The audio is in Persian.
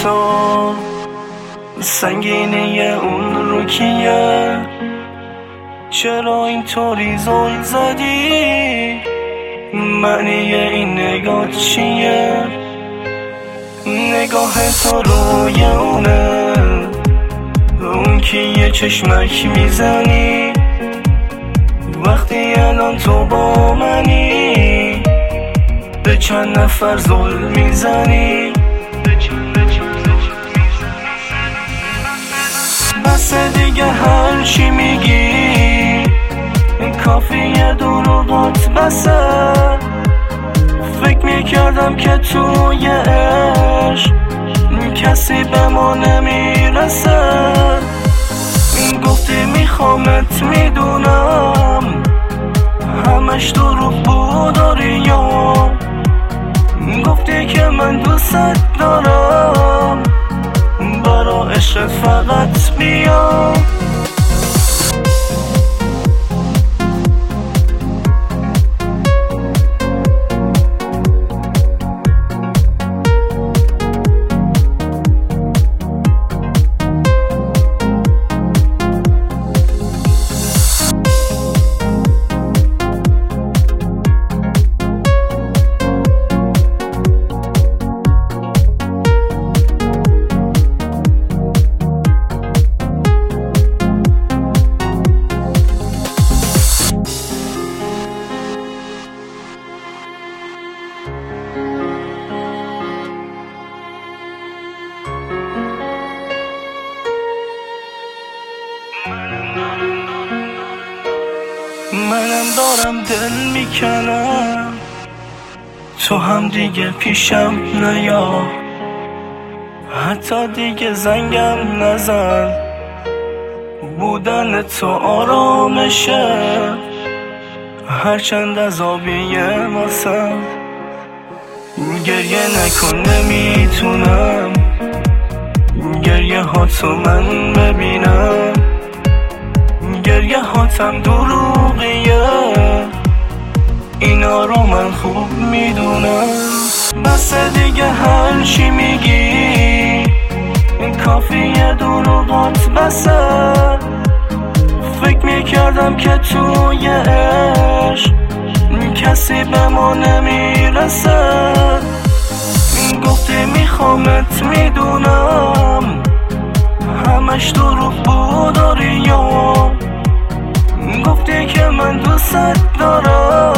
تو سنگینه اون رو کیه؟ چرا اینطوری زل زدی؟ معنی این نگاه چیه؟ نگاه تو روی اونه، اون که یه چشمک میزنی وقتی الان تو با منی، به چند نفر ظلم میزنی. بس دیگه هر چی میگی کافیه، دروغات بسه. فکر میکردم که توی عشق کسی به ما نمیرسه. گفتی میخوامت میدونم، همش دروغ بود داری یا گفتی که من دوست دارم، برا عشق فقط بیا. منم دارم دل میکنم، تو هم دیگه پیشم نیا، حتی دیگه زنگم نزن. بودن تو آرامشه، هرچند عذابیه واسم. گریه نکن نمیتونم، گریه ها تو من ببینم. گریه هاتم دروغیه، اینا رو من خوب میدونم. بس دیگه هر چی میگی کافیه، دروغات بسه. فکر میکردم که توی عشق کسی به ما نمیرسه. گفتی میخوامت میدونم، همش دروغ بود داری یا گفتی که من دوست دارم،